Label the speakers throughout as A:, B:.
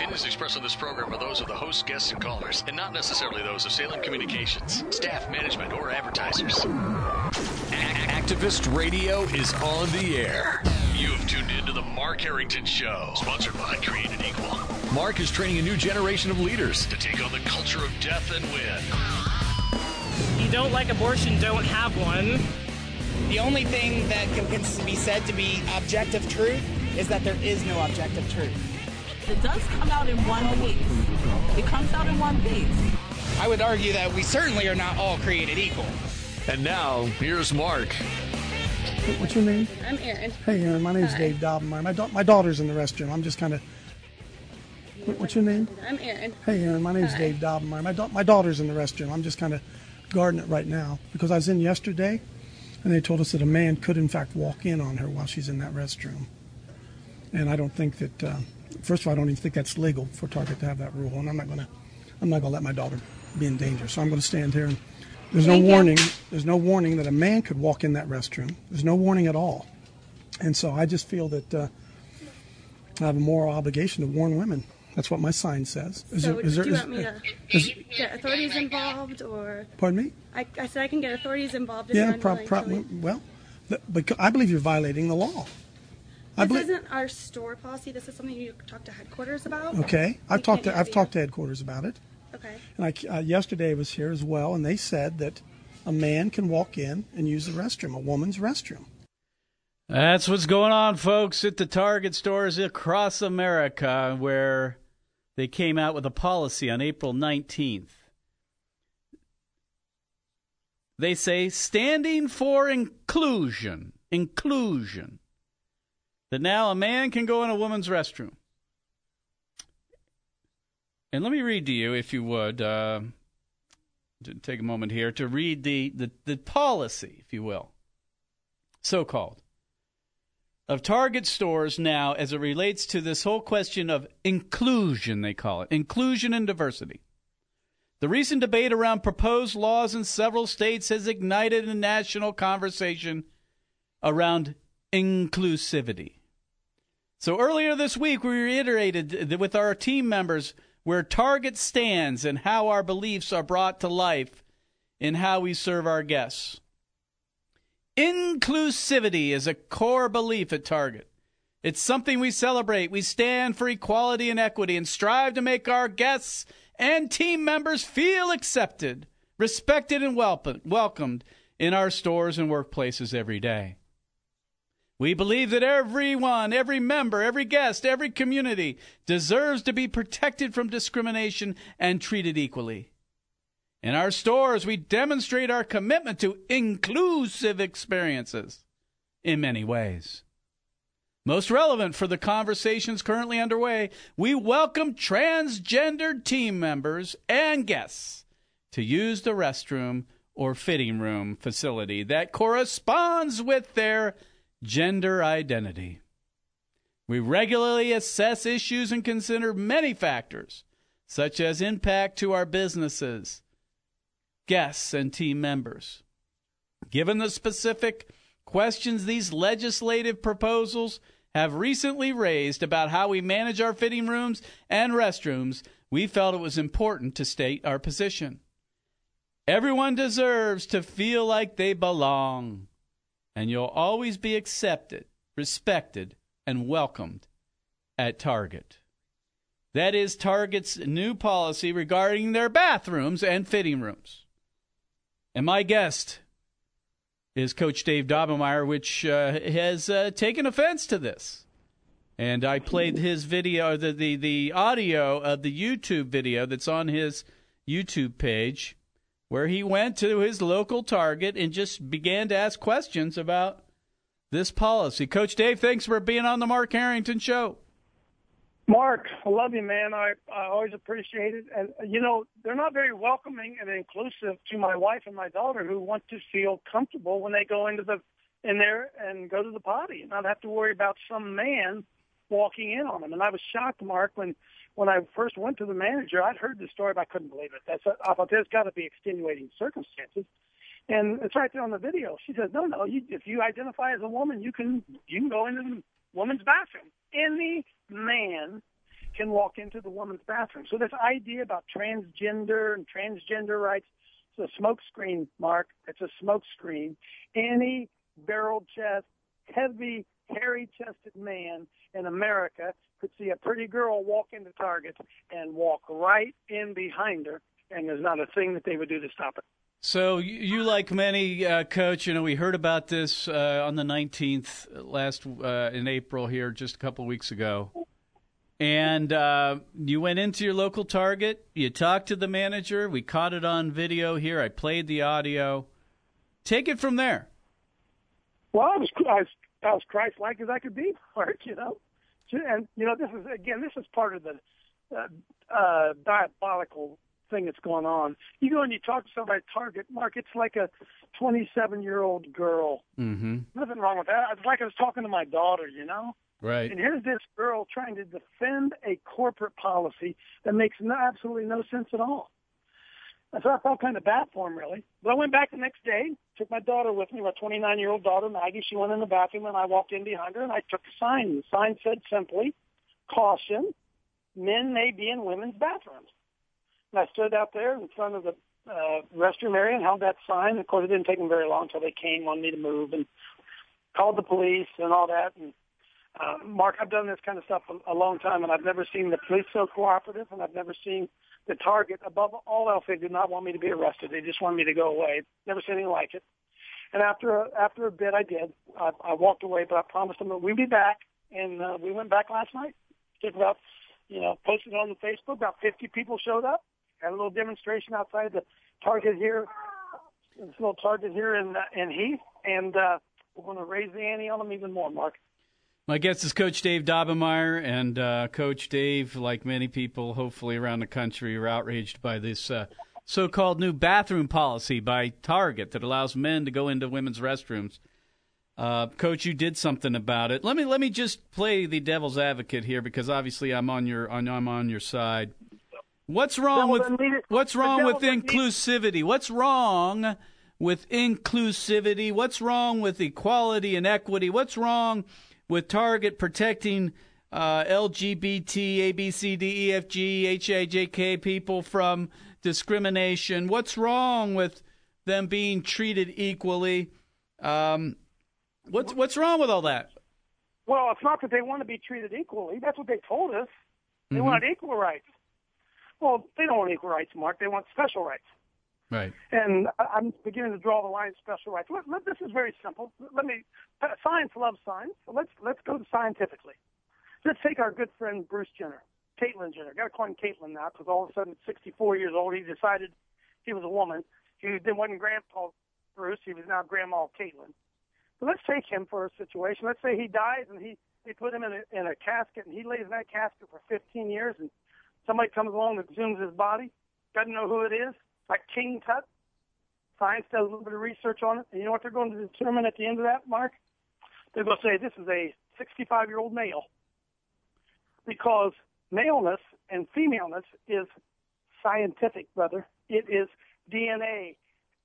A: opinions expressed on this program are those of the hosts, guests, and callers, and not necessarily those of Salem Communications, staff, management, or advertisers. Activist Radio is on the air. You have tuned in to the Mark Harrington Show, sponsored by Created Equal. Mark is training a new generation of leaders to take on the culture of death and win.
B: If you don't like abortion, don't have one.
C: The only thing that can be said to be objective truth is that there is no objective truth.
D: It does come out in one piece. It comes out in one piece.
C: I would argue that we certainly are not all created equal.
A: And now, here's Mark.
E: What's your name?
F: I'm Erin.
E: Hey, Erin. My name's Dave Dobbenmeyer. My daughter's in the restroom. I'm just kind of... What's your name?
F: I'm Erin.
E: Hey, Erin. My name's Dave Dobbenmeyer. My daughter's in the restroom. I'm just kind of guarding it right now because I was in yesterday, and they told us that a man could, in fact, walk in on her while she's in that restroom. And I don't think that... First of all, I don't even think that's legal for Target to have that rule, and I'm not gonna let my daughter be in danger. So I'm going to stand here, and there's no warning. There's no warning that a man could walk in that restroom. There's no warning at all, and so I just feel that I have a moral obligation to warn women. That's what my sign says.
F: Do you want me to get authorities involved, or?
E: Pardon me?
F: I said I can get authorities involved.
E: Well, because I believe you're violating the law.
F: This isn't our store policy. This is something you talk to headquarters about.
E: Okay, I've talked to headquarters about it.
F: Okay.
E: And yesterday I was here as well, and they said that a man can walk in and use the restroom, a woman's restroom.
G: That's what's going on, folks, at the Target stores across America, where they came out with a policy on April 19th. They say, standing for inclusion. That now a man can go in a woman's restroom. And let me read to you, if you would, take a moment here to read the policy, if you will, so-called, of Target stores now as it relates to this whole question of inclusion, they call it, inclusion and diversity. The recent debate around proposed laws in several states has ignited a national conversation around inclusivity. So earlier this week, we reiterated with our team members where Target stands and how our beliefs are brought to life in how we serve our guests. Inclusivity is a core belief at Target. It's something we celebrate. We stand for equality and equity and strive to make our guests and team members feel accepted, respected, and welcomed in our stores and workplaces every day. We believe that everyone, every member, every guest, every community deserves to be protected from discrimination and treated equally. In our stores, we demonstrate our commitment to inclusive experiences in many ways. Most relevant for the conversations currently underway, we welcome transgendered team members and guests to use the restroom or fitting room facility that corresponds with their gender identity. We regularly assess issues and consider many factors, such as impact to our businesses, guests, and team members. Given the specific questions these legislative proposals have recently raised about how we manage our fitting rooms and restrooms, we felt it was important to state our position. Everyone deserves to feel like they belong, and you'll always be accepted, respected, and welcomed at Target. That is Target's new policy regarding their bathrooms and fitting rooms. And my guest is Coach Dave Dobbenmeyer, which has taken offense to this. And I played his video, the audio of the YouTube video that's on his YouTube page, where he went to his local Target and just began to ask questions about this policy. Coach Dave, thanks for being on the Mark Harrington Show.
H: Mark, I love you, man. I always appreciate it. And, they're not very welcoming and inclusive to my wife and my daughter, who want to feel comfortable when they go in there and go to the potty and not have to worry about some man walking in on them. And I was shocked, Mark, when I first went to the manager. I'd heard the story, but I couldn't believe it. I thought there's got to be extenuating circumstances. And it's right there on the video. She says, no, if you identify as a woman, you can go into the woman's bathroom. Any man can walk into the woman's bathroom. So this idea about transgender and transgender rights, it's a smokescreen, Mark. It's a smokescreen. Any barrel chest, heavy, hairy-chested man in America could see a pretty girl walk into Target and walk right in behind her, and there's not a thing that they would do to stop it.
G: So you, like many, Coach, we heard about this on the 19th in April here just a couple of weeks ago. And you went into your local Target. You talked to the manager. We caught it on video here. I played the audio. Take it from there.
H: Well, I was Christ-like as I could be, Mark, And, this is part of the diabolical thing that's going on. You go and you talk to somebody at Target, Mark, it's like a 27-year-old girl.
G: Mm-hmm.
H: Nothing wrong with that. It's like I was talking to my daughter,
G: Right.
H: And here's this girl trying to defend a corporate policy that makes absolutely no sense at all. And so I felt kind of bad for him, really. But I went back the next day, took my daughter with me, my 29-year-old daughter, Maggie. She went in the bathroom, and I walked in behind her, and I took a sign. The sign said simply, "Caution, men may be in women's bathrooms." And I stood out there in front of the restroom area and held that sign. Of course, it didn't take them very long until they came on me to move and called the police and all that. And Mark, I've done this kind of stuff a long time, and I've never seen the police so cooperative, and I've never seen the Target, above all else, they did not want me to be arrested. They just wanted me to go away. Never seen anything like it. And after a bit, I did. I walked away, but I promised them that we'd be back, and we went back last night. Took about, posted it on the Facebook. About 50 people showed up. Had a little demonstration outside the Target here. This little Target here in Heath, and we're going to raise the ante on them even more, Mark.
G: My guest is Coach Dave Daubenmire, and Coach Dave, like many people, hopefully around the country, are outraged by this so-called new bathroom policy by Target that allows men to go into women's restrooms. Coach, you did something about it. Let me just play the devil's advocate here, because obviously I'm on your side. What's wrong with inclusivity? What's wrong with inclusivity? What's wrong with equality and equity? What's wrong with Target protecting LGBT, ABCD, EFG, HIJK people from discrimination? What's wrong with them being treated equally? What's wrong with all that?
H: Well, it's not that they want to be treated equally. That's what they told us. They wanted equal rights. Well, they don't want equal rights, Mark. They want special rights.
G: Right.
H: And I'm beginning to draw the line of special rights. This is very simple. Science loves science. So let's go scientifically. Let's take our good friend Bruce Jenner, Caitlyn Jenner. Got to call him Caitlyn now, because all of a sudden at 64 years old, he decided he was a woman. He wasn't Grandpa Bruce. He was now Grandma Caitlyn. So let's take him for a situation. Let's say he dies and they put him in a casket, and he lays in that casket for 15 years, and somebody comes along and exhumes his body, doesn't know who it is, like King Tut. Science does a little bit of research on it, and you know what they're going to determine at the end of that, Mark? They're going to say this is a 65-year-old male, because maleness and femaleness is scientific, brother. It is DNA,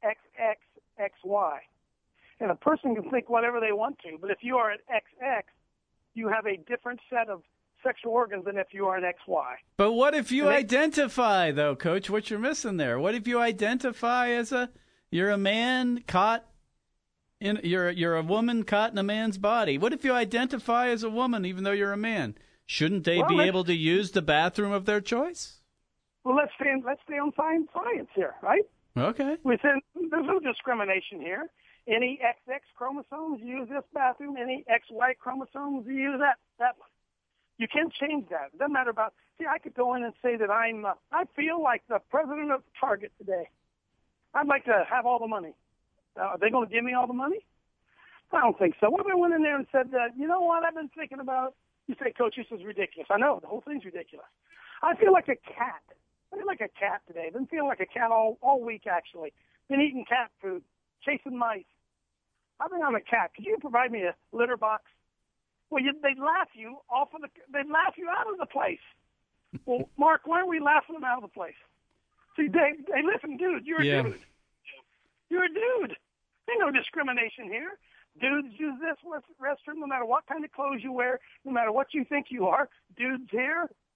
H: XXXY. And a person can think whatever they want to, but if you are an XX, you have a different set of sexual organs than if you are an XY.
G: But what if you identify, though, Coach? What you're missing there? What if you identify as you're a man caught in you're a woman caught in a man's body? What if you identify as a woman even though you're a man? Shouldn't they be able to use the bathroom of their choice?
H: Well, let's stay on science here, right?
G: Okay.
H: There's no discrimination here. Any XX chromosomes, use this bathroom. Any XY chromosomes, use that one. You can't change that. It doesn't matter about. See, I could go in and say that I feel like the president of Target today. I'd like to have all the money. Are they going to give me all the money? I don't think so. What if I went in there and said, you know what, I've been thinking about it. You say, Coach, this is ridiculous. I know, the whole thing's ridiculous. I feel like a cat. I feel like a cat today. I've been feeling like a cat all week, actually. Been eating cat food, chasing mice. I've been on a cat. Could you provide me a litter box? Well, they'd laugh you out of the place. Well, Mark, why are we laughing them out of the place? See, Dave, hey, listen, dude, you're a dude. You're a dude. There's no discrimination here. Dudes use this restroom no matter what kind of clothes you wear, no matter what you think you are. Dudes here,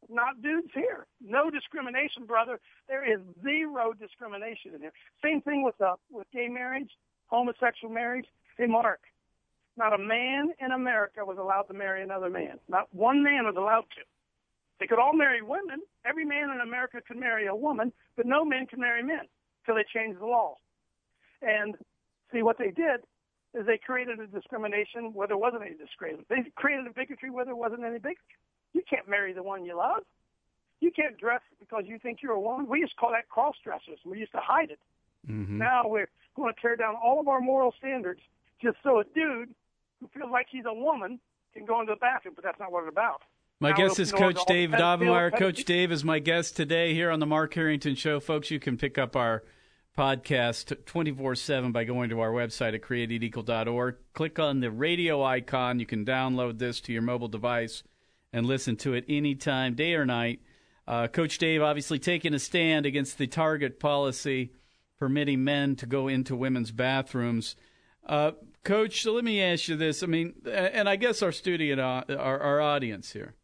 H: not dudes here. No discrimination, brother. There is zero discrimination in here. Same thing with gay marriage, homosexual marriage. Hey, Mark, not a man in America was allowed to marry another man. Not one man was allowed to. They could all marry women. Every man in America could marry a woman, but no men could marry men until they changed the law. And see, what they did is they created a discrimination where there wasn't any discrimination. They created a bigotry where there wasn't any bigotry. You can't marry the one you love. You can't dress because you think you're a woman. We used to call that cross-dressers. We used to hide it. Mm-hmm. Now we're going to tear down all of our moral standards just so a dude who feels like he's a woman can go into the bathroom, but that's not what it's about.
G: My guest is Coach Dave Daubenmire. Coach Dave is my guest today here on the Mark Harrington Show. Folks, you can pick up our podcast 24/7 by going to our website at createdequal.org. Click on the radio icon. You can download this to your mobile device and listen to it anytime, day or night. Coach Dave obviously taking a stand against the Target policy permitting men to go into women's bathrooms. Coach, so let me ask you this. I mean, and I guess our studio, our audience here.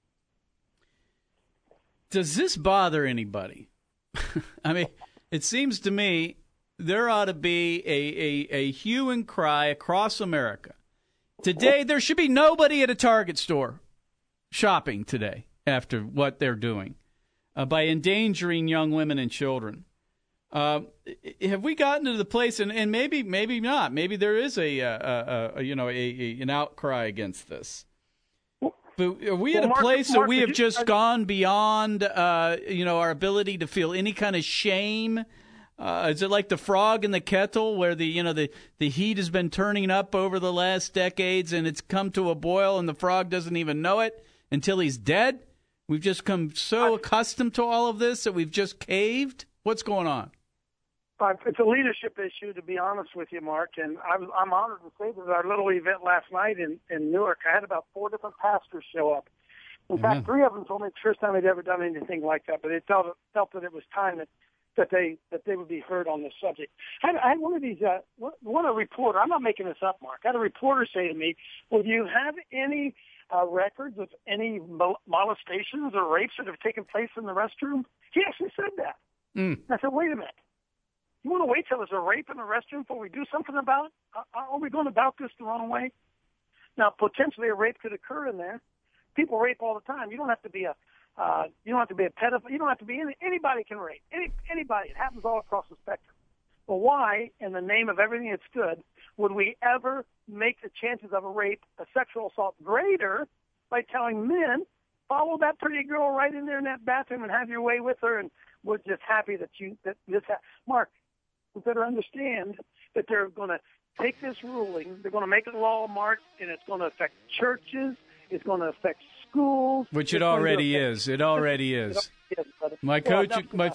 G: Does this bother anybody? I mean, it seems to me there ought to be a hue and cry across America. Today, there should be nobody at a Target store shopping today after what they're doing by endangering young women and children. Have we gotten to the place, and maybe not, maybe there is an outcry against this. But are we at a place where we have just gone beyond, our ability to feel any kind of shame? Is it like the frog in the kettle where the heat has been turning up over the last decades and it's come to a boil and the frog doesn't even know it until he's dead? We've just come so accustomed to all of this that we've just caved? What's going on?
H: It's a leadership issue, to be honest with you, Mark. And I'm honored to say that our little event last night in Newark, I had about 4 different pastors show up. In fact, 3 of them told me it's the first time they'd ever done anything like that, but they felt that it was time that they would be heard on this subject. I had one of these, a reporter, I'm not making this up, Mark. I had a reporter say to me, well, do you have any records of any molestations or rapes that have taken place in the restroom? He actually said that. I said, wait a minute. You want to wait till there's a rape in the restroom before we do something about it? Are we going about this the wrong way? Now, potentially a rape could occur in there. People rape all the time. You don't have to be a pedophile. You don't have to be anybody can rape. Anybody. It happens all across the spectrum. But why, in the name of everything that's good, would we ever make the chances of a rape, a sexual assault, greater by telling men, follow that pretty girl right in there in that bathroom and have your way with her, and we're just happy that this happened. Mark, we better understand that they're going to take this ruling, they're going to make it law, Mark, and it's going to affect churches, it's going to affect schools.
G: Which it already is. It already is. My coach,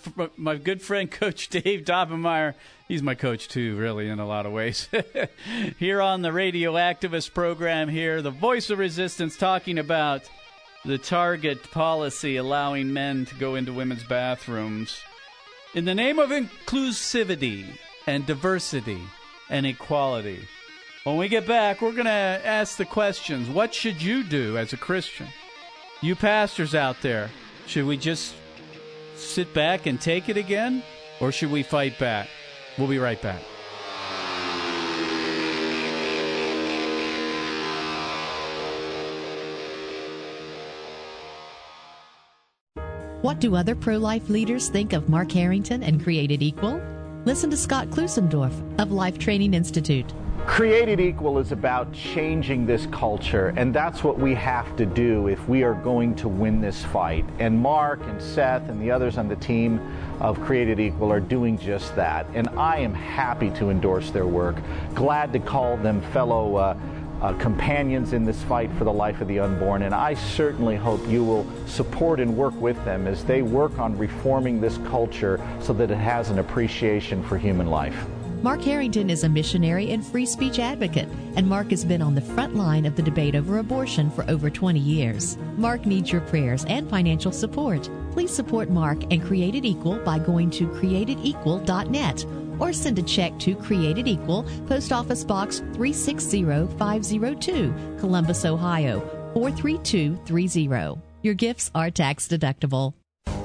G: my good friend, Coach Dave Daubenmire, he's my coach too, really, in a lot of ways. Here on the Radio Activist program here, the voice of resistance, talking about the Target policy allowing men to go into women's bathrooms in the name of inclusivity and diversity and equality. When we get back, we're going to ask the questions. What should you do as a Christian? You pastors out there, should we just sit back and take it again? Or should we fight back? We'll be right back.
I: What do other pro-life leaders think of Mark Harrington and Created Equal? Listen to Scott Klusendorf of Life Training Institute.
J: Created Equal is about changing this culture, and that's what we have to do if we are going to win this fight. And Mark and Seth and the others on the team of Created Equal are doing just that. And I am happy to endorse their work, glad to call them fellow companions in this fight for the life of the unborn, and I certainly hope you will support and work with them as they work on reforming this culture so that it has an appreciation for human life.
I: Mark Harrington is a missionary and free speech advocate, and Mark has been on the front line of the debate over abortion for over 20 years. Mark needs your prayers and financial support. Please support Mark and Created Equal by going to createdequal.net or send a check to Created Equal, Post Office Box 360502, Columbus, Ohio 43230. Your gifts are tax deductible.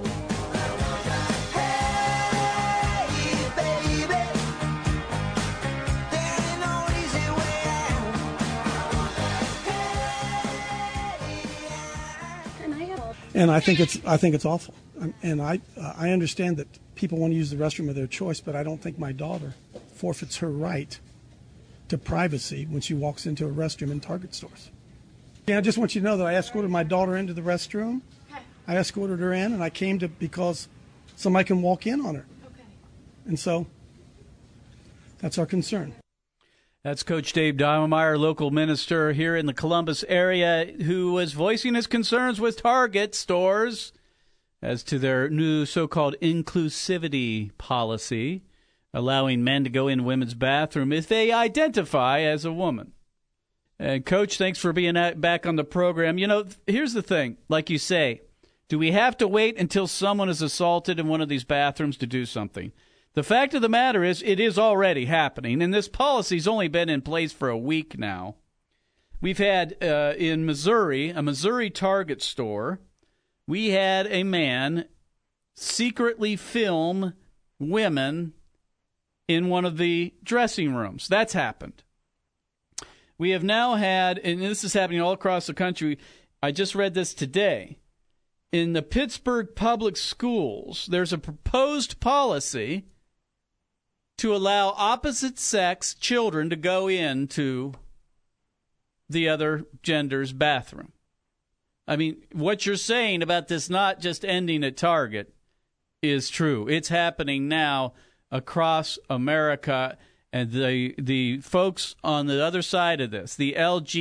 E: And I think it's awful. And I understand that people want to use the restroom of their choice, but I don't think my daughter forfeits her right to privacy when she walks into a restroom in Target stores. Yeah, I just want you to know that I escorted my daughter into the restroom. I escorted her in, and I came to because somebody can walk in on her. Okay. And so that's our concern.
G: That's Coach Dave Daubenmire, local minister here in the Columbus area, who was voicing his concerns with Target stores as to their new so-called inclusivity policy, allowing men to go in women's bathroom if they identify as a woman. And, Coach, thanks for being back on the program. You know, here's the thing. Like you say, do we have to wait until someone is assaulted in one of these bathrooms to do something? The fact of the matter is it is already happening, and this policy's only been in place for a week now. We've had in Missouri, a Missouri Target store, we had a man secretly film women in one of the dressing rooms. That's happened. We have now had, and this is happening all across the country, I just read this today, in the Pittsburgh public schools, there's a proposed policy to allow opposite-sex children to go into the other gender's bathroom. I mean, what you're saying about this not just ending at Target is true. It's happening now across America, and the folks on the other side of this, the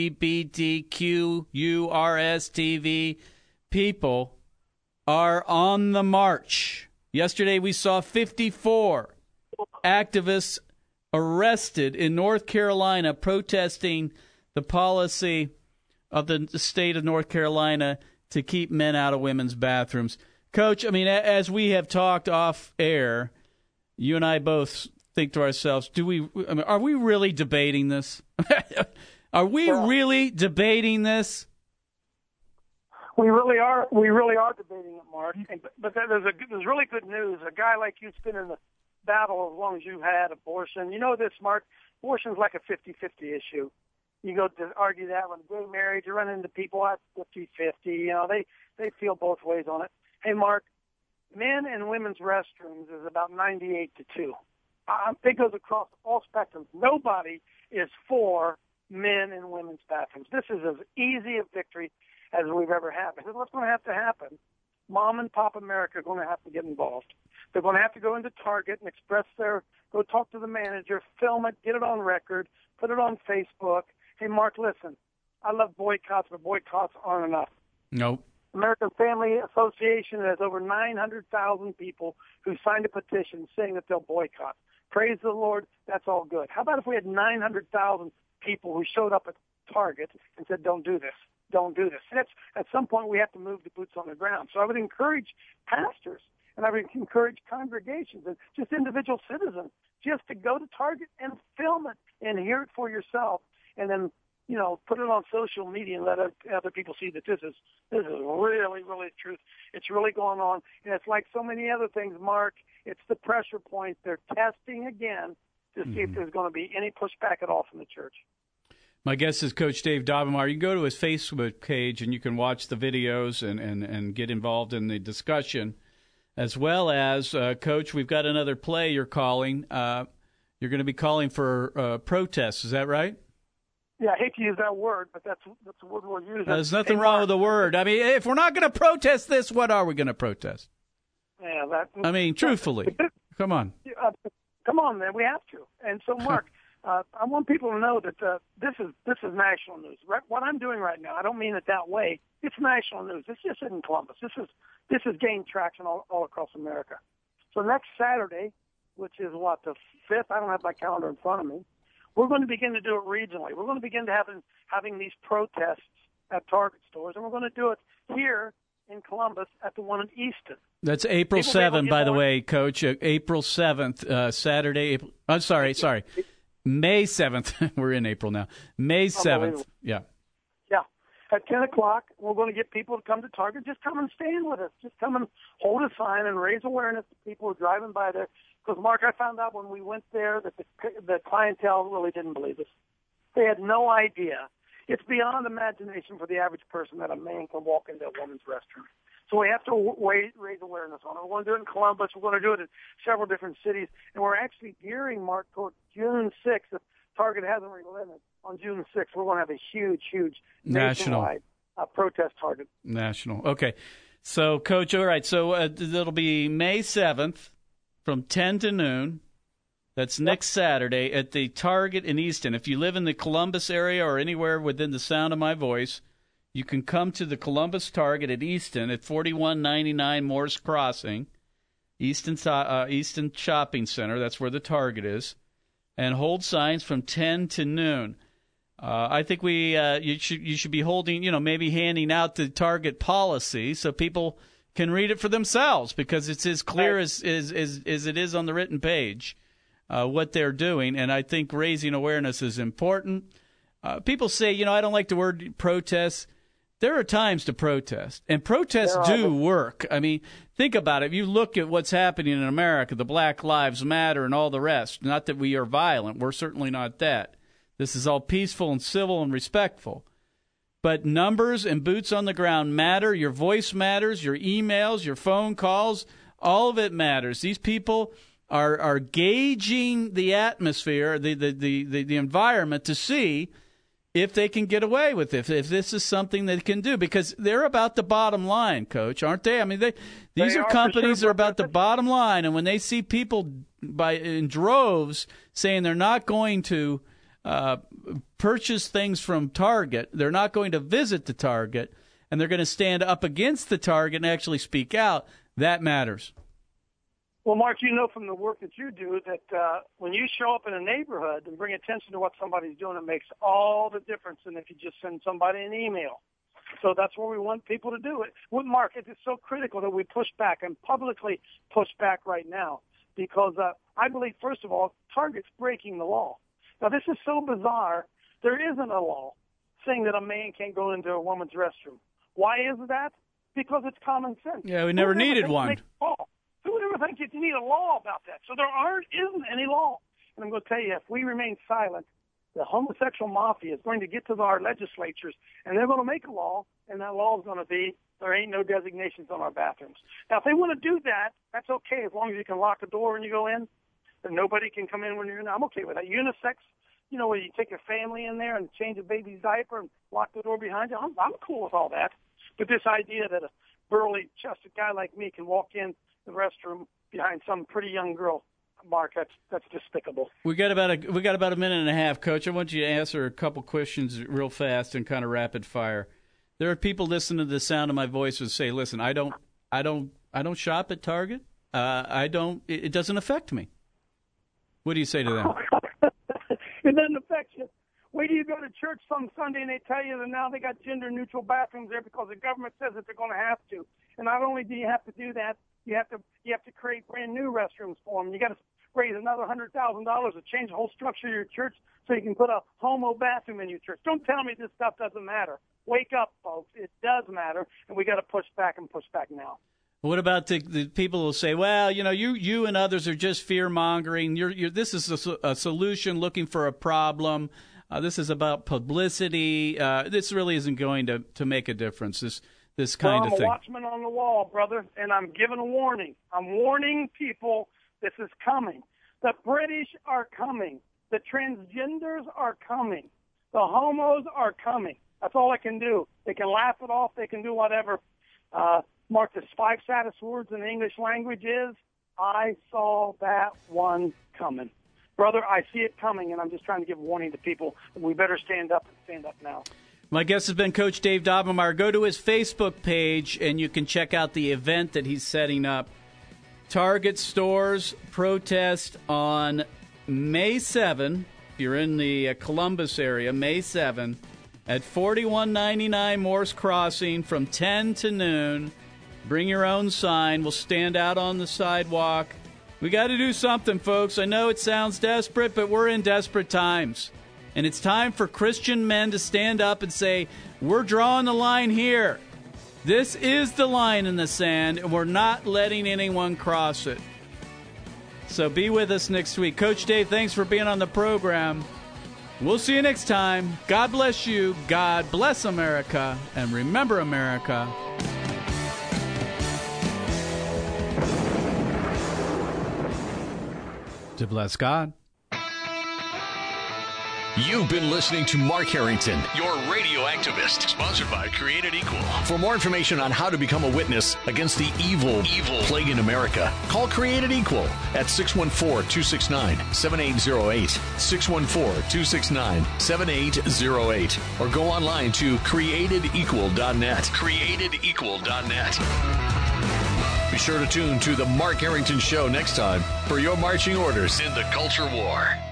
G: LGBTQURSTV people, are on the march. Yesterday we saw 54 activists arrested in North Carolina protesting the policy of the state of North Carolina to keep men out of women's bathrooms. Coach, I mean, as we have talked off air, you and I both think to ourselves, are we really debating this? Are we really debating this?
H: We really are. We really are debating it, Mark. But there's really good news. A guy like you's been in the battle as long as you've had abortion. You know this, Mark. Abortion's like a 50-50 issue. You go to argue that with gay marriage, you run into people at 50-50. You know, they feel both ways on it. Hey, Mark, men and women's restrooms is about 98-2. It goes across all spectrums. Nobody is for men and women's bathrooms. This is as easy a victory as we've ever had. Because what's going to have to happen? Mom and Pop America are going to have to get involved. They're going to have to go into Target and go talk to the manager, film it, get it on record, put it on Facebook. Hey, Mark, listen, I love boycotts, but boycotts aren't enough.
G: Nope.
H: American Family Association has over 900,000 people who signed a petition saying that they'll boycott. Praise the Lord, that's all good. How about if we had 900,000 people who showed up at Target and said, don't do this, don't do this. At some point, we have to move the boots on the ground. So I would encourage pastors, and I would encourage congregations and just individual citizens just to go to Target and film it and hear it for yourself, and then, you know, put it on social media and let other people see that this is really, really the truth. It's really going on. And it's like so many other things, Mark. It's the pressure point. They're testing again to see if there's going to be any pushback at all from the church.
G: My guest is Coach Dave Daubenmire. You can go to his Facebook page and you can watch the videos and get involved in the discussion. As well as, Coach, we've got another play you're calling. You're going to be calling for protests. Is that right?
H: Yeah, I hate to use that word, but that's the word we'll use.
G: There's nothing wrong with the word. I mean, if we're not going to protest this, what are we going to protest?
H: Yeah,
G: I mean, truthfully, come on.
H: Come on, man, we have to. And so, Mark, I want people to know that this is national news. What I'm doing right now, I don't mean it that way. It's national news. It's just in Columbus. This is gained traction all across America. So next Saturday, which is the 5th, I don't have my calendar in front of me, we're going to begin to do it regionally. We're going to begin to having these protests at Target stores, and we're going to do it here in Columbus at the one in Easton.
G: That's April 7th, by the way, Coach. April 7th, Saturday. I'm sorry. May 7th. We're in April now. May 7th. Yeah.
H: Yeah. at 10 o'clock. We're going to get people to come to Target. Just come and stand with us. Just come and hold a sign and raise awareness to people who are driving by there. Because, Mark, I found out when we went there that the clientele really didn't believe us. They had no idea. It's beyond imagination for the average person that a man can walk into a woman's restroom. So we have to raise awareness on it. We're going to do it in Columbus. We're going to do it in several different cities. And we're actually gearing, Mark, toward June 6th. If Target hasn't relented, on June 6th, we're going to have a huge nationwide protest Target.
G: National. Okay. So, Coach, all right. So it'll be May 7th from 10 to noon. That's next Saturday at the Target in Easton. If you live in the Columbus area or anywhere within the sound of my voice, you can come to the Columbus Target at Easton at 4199 Morse Crossing, Easton Shopping Center. That's where the Target is, and hold signs from 10 to noon. I think you should be holding, maybe handing out the Target policy so people can read it for themselves, because it's as clear as it is on the written page what they're doing. And I think raising awareness is important. People say, I don't like the word protest. There are times to protest, and protests do work. I mean, think about it. If you look at what's happening in America, the Black Lives Matter and all the rest, not that we are violent. We're certainly not that. This is all peaceful and civil and respectful. But numbers and boots on the ground matter. Your voice matters, your emails, your phone calls, all of it matters. These people are gauging the atmosphere, the environment to see if they can get away with it, if this is something they can do, because they're about the bottom line, Coach, aren't they? I mean, these are companies that are about the bottom line, and when they see people in droves saying they're not going to purchase things from Target, they're not going to visit the Target, and they're going to stand up against the Target and actually speak out, that matters.
H: Well, Mark, from the work that you do that when you show up in a neighborhood and bring attention to what somebody's doing, it makes all the difference than if you just send somebody an email. So that's where we want people to do it. With Mark, it is so critical that we push back and publicly push back right now, because I believe, first of all, Target's breaking the law. Now, this is so bizarre. There isn't a law saying that a man can't go into a woman's restroom. Why is that? Because it's common sense.
G: Yeah, we never needed one.
H: Who would ever think you need a law about that? So there isn't any law. And I'm going to tell you, if we remain silent, the homosexual mafia is going to get to our legislatures, and they're going to make a law, and that law is going to be there ain't no designations on our bathrooms. Now, if they want to do that, that's okay, as long as you can lock the door when you go in, and nobody can come in when you're in. I'm okay with that. Unisex, where you take your family in there and change a baby's diaper and lock the door behind you, I'm cool with all that. But this idea that a burly-chested guy like me can walk in the restroom behind some pretty young girl, Mark, that's despicable.
G: We got about a minute and a half, Coach. I want you to answer a couple questions real fast and kind of rapid fire. There are people listening to the sound of my voice who say, "Listen, I don't shop at Target. It doesn't affect me." What do you say to them?
H: It doesn't affect you. Wait till you go to church some Sunday and they tell you that now they got gender-neutral bathrooms there because the government says that they're going to have to. And not only do you have to do that, you have to create brand new restrooms for them. You got to raise another $100,000 to change the whole structure of your church so you can put a homo bathroom in your church. Don't tell me this stuff doesn't matter. Wake up, folks. It does matter, and we got to push back now.
G: What about the people who say, well, you and others are just fear-mongering. This is a solution looking for a problem. This is about publicity. This really isn't going to make a difference, this kind of thing.
H: I'm a watchman on the wall, brother, and I'm giving a warning. I'm warning people this is coming. The British are coming. The transgenders are coming. The homos are coming. That's all I can do. They can laugh it off. They can do whatever. Mark, the 5 saddest words in the English language is, I saw that one coming. Brother, I see it coming, and I'm just trying to give warning to people. We better stand up now.
G: My guest has been Coach Dave Daubenmire. Go to his Facebook page, and you can check out the event that he's setting up. Target stores protest on May 7, if you're in the Columbus area, May 7, at 4199 Morse Crossing from 10 to noon. Bring your own sign. We'll stand out on the sidewalk. We got to do something, folks. I know it sounds desperate, but we're in desperate times. And it's time for Christian men to stand up and say, we're drawing the line here. This is the line in the sand, and we're not letting anyone cross it. So be with us next week. Coach Dave, thanks for being on the program. We'll see you next time. God bless you. God bless America. And remember, America, to bless God.
A: You've been listening to Mark Harrington, your radio activist, sponsored by Created Equal. For more information on how to become a witness against the evil plague in America, call Created Equal at 614-269-7808, 614-269-7808, or go online to createdequal.net, createdequal.net. Be sure to tune to the Mark Harrington Show next time for your marching orders in the culture war.